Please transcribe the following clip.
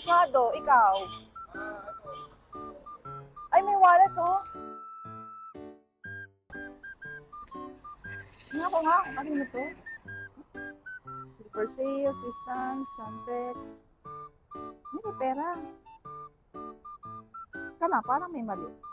masyado. Ikaw? Ay, may wallet, oh. Nga ko nga, ano na to? Silver Sales, Stance, Santex. Hindi, may pera. Kana, parang may mali.